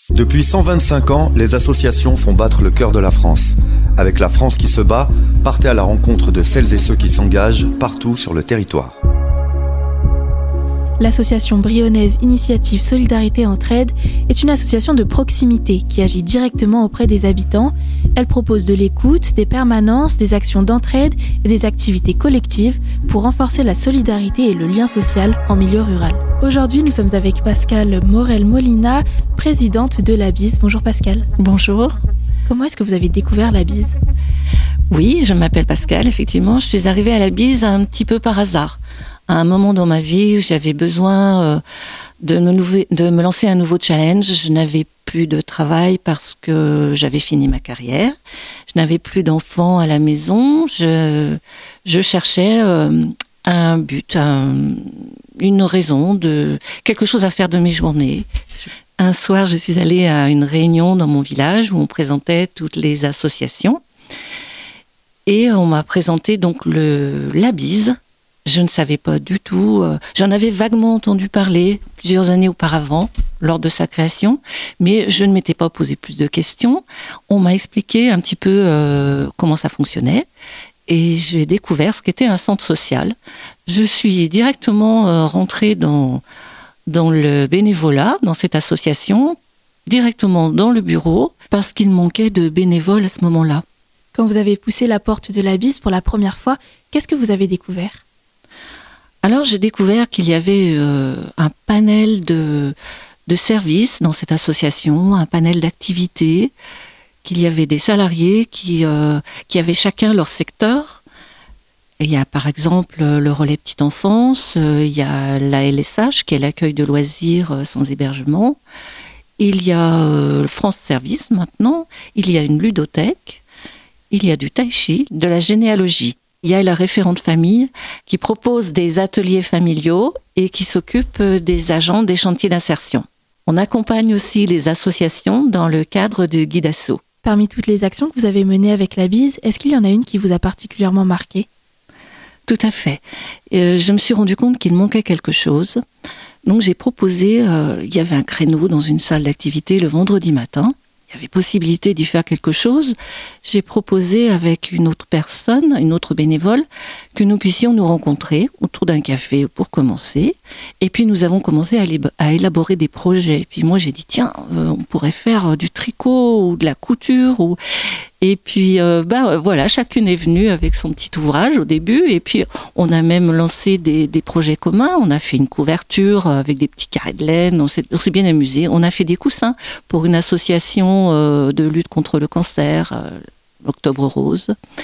Depuis 125 ans, les associations font battre le cœur de la France. Avec La France qui se bat, partez à la rencontre de celles et ceux qui s'engagent partout sur le territoire. L'association brionnnaise Initiative Solidarité Entraide est une association de proximité qui agit directement auprès des habitants. Elle propose de l'écoute, des permanences, des actions d'entraide et des activités collectives pour renforcer la solidarité et le lien social en milieu rural. Aujourd'hui, nous sommes avec Pascale Morel-Molina, présidente de la BIS. Bonjour Pascale. Bonjour. Comment est-ce que vous avez découvert la BIS ? Oui, je m'appelle Pascale, effectivement. Je suis arrivée à la BIS un petit peu par hasard. À un moment dans ma vie où j'avais besoin de me lancer un nouveau challenge. Je n'avais plus de travail parce que j'avais fini ma carrière. Je n'avais plus d'enfants à la maison. Je cherchais un but, une raison, quelque chose à faire de mes journées. Un soir, je suis allée à une réunion dans mon village où on présentait toutes les associations. Et on m'a présenté donc la BIS. Je ne savais pas du tout. J'en avais vaguement entendu parler plusieurs années auparavant, lors de sa création, mais je ne m'étais pas posé plus de questions. On m'a expliqué un petit peu comment ça fonctionnait et j'ai découvert ce qu'était un centre social. Je suis directement rentrée dans le bénévolat, dans cette association, directement dans le bureau, parce qu'il manquait de bénévoles à ce moment-là. Quand vous avez poussé la porte de la BIS pour la première fois, qu'est-ce que vous avez découvert ? Alors j'ai découvert qu'il y avait un panel de services dans cette association, un panel d'activités, qu'il y avait des salariés qui avaient chacun leur secteur. Et il y a par exemple le relais petite enfance, il y a la LSH qui est l'accueil de loisirs sans hébergement, il y a France Service maintenant, il y a une ludothèque, il y a du tai chi, de la généalogie. Il y a la référente famille qui propose des ateliers familiaux et qui s'occupe des agents des chantiers d'insertion. On accompagne aussi les associations dans le cadre du guide asso. Parmi toutes les actions que vous avez menées avec la BIS, est-ce qu'il y en a une qui vous a particulièrement marqué ? Tout à fait. Je me suis rendu compte qu'il manquait quelque chose. Donc j'ai proposé, il y avait un créneau dans une salle d'activité le vendredi matin. Il y avait possibilité d'y faire quelque chose. J'ai proposé avec une autre personne, une autre bénévole, que nous puissions nous rencontrer autour d'un café pour commencer. Et puis nous avons commencé à élaborer des projets. Et puis moi j'ai dit tiens, on pourrait faire du tricot ou de la couture. Et puis voilà, chacune est venue avec son petit ouvrage au début. Et puis on a même lancé des projets communs. On a fait une couverture avec des petits carrés de laine. On s'est bien amusé. On a fait des coussins pour une association de lutte contre le cancer, l'Octobre Rose.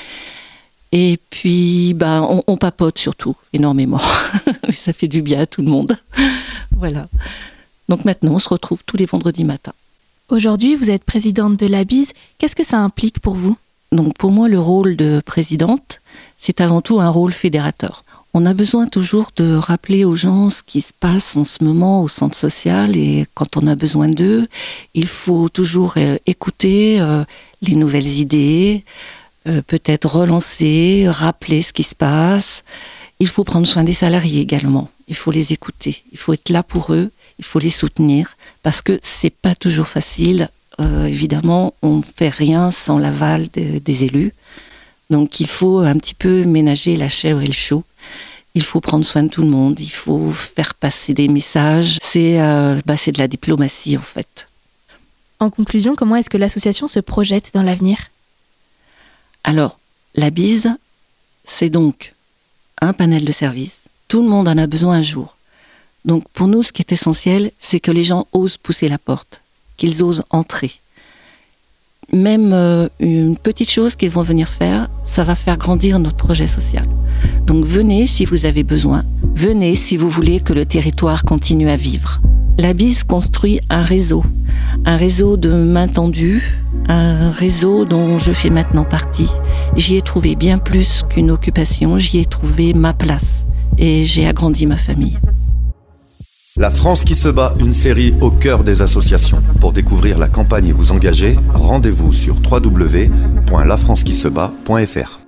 Et puis on papote surtout énormément. Ça fait du bien à tout le monde. Voilà. Donc maintenant on se retrouve tous les vendredis matins. Aujourd'hui, vous êtes présidente de la BIS. Qu'est-ce que ça implique pour vous ? Donc pour moi, le rôle de présidente, c'est avant tout un rôle fédérateur. On a besoin toujours de rappeler aux gens ce qui se passe en ce moment au centre social et quand on a besoin d'eux, il faut toujours écouter les nouvelles idées, peut-être relancer, rappeler ce qui se passe. Il faut prendre soin des salariés également. Il faut les écouter. Il faut être là pour eux. Il faut les soutenir parce que c'est pas toujours facile. Évidemment, on ne fait rien sans l'aval des élus. Donc, il faut un petit peu ménager la chèvre et le chou. Il faut prendre soin de tout le monde. Il faut faire passer des messages. C'est de la diplomatie, en fait. En conclusion, comment est-ce que l'association se projette dans l'avenir ? Alors, la BIS, c'est donc un panel de services. Tout le monde en a besoin un jour. Donc pour nous, ce qui est essentiel, c'est que les gens osent pousser la porte, qu'ils osent entrer. Même une petite chose qu'ils vont venir faire, ça va faire grandir notre projet social. Donc venez si vous avez besoin, venez si vous voulez que le territoire continue à vivre. La BIS construit un réseau de main tendue, un réseau dont je fais maintenant partie. J'y ai trouvé bien plus qu'une occupation, j'y ai trouvé ma place et j'ai agrandi ma famille. La France qui se bat, une série au cœur des associations. Pour découvrir la campagne et vous engager, rendez-vous sur www.lafrancequisebat.fr.